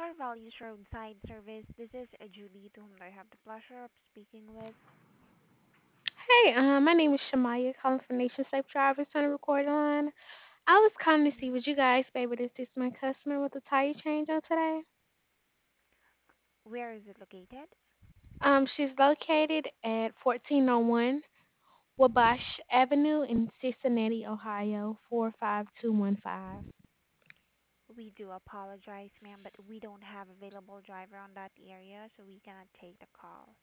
Core Values Roadside Service. This is Julie, to whom I have the pleasure of speaking with. Hey, my name is Shamaya, calling from Nation Safe Drivers on the recording line. I was calling to see Hmm. would you guys be able to assist my customer with a tire change on today? Where is it located? She's located at 1401 Wabash Avenue in Cincinnati, Ohio, 45215. We do apologize, ma'am, but we don't have available driver on that area, so we cannot take the call.